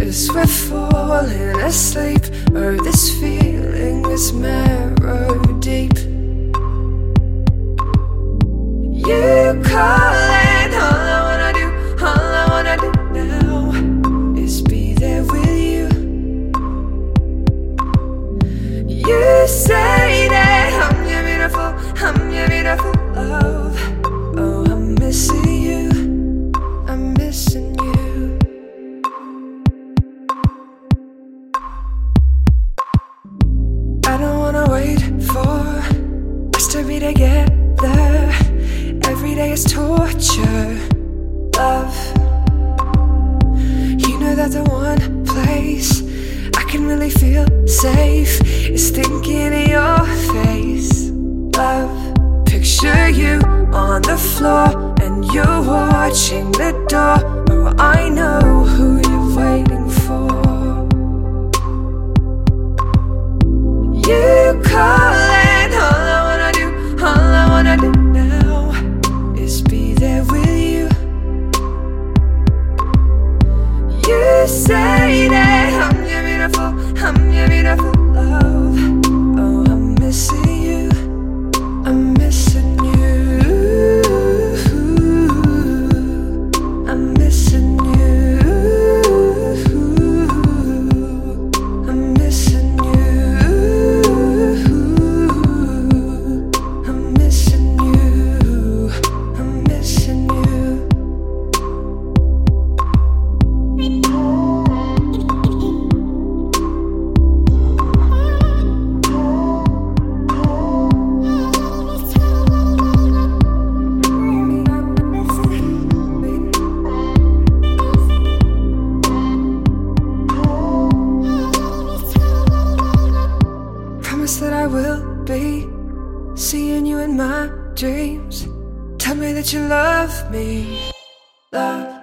'cause we're falling asleep. Oh, this feeling is marrow deep. You calling, all I wanna do now is be there with you. You say that I'm your beautiful love. Oh, I'm missing you, I'm missing you. I don't wanna wait for us to be together. Every day is torture, love. You know that the one place I can really feel safe is thinking of your face, love. Picture you on the floor and you're watching the door. Oh, I know who you're waiting for. You calling, all I wanna do now is be there with you. You say that I'm your beautiful love. Oh, I'm missing you, I'm missing you, I'm missing you, I'm missing you, I'm missing you, I'm missing you. Promise that I will be seeing you in my dreams. Tell me that you love me, love.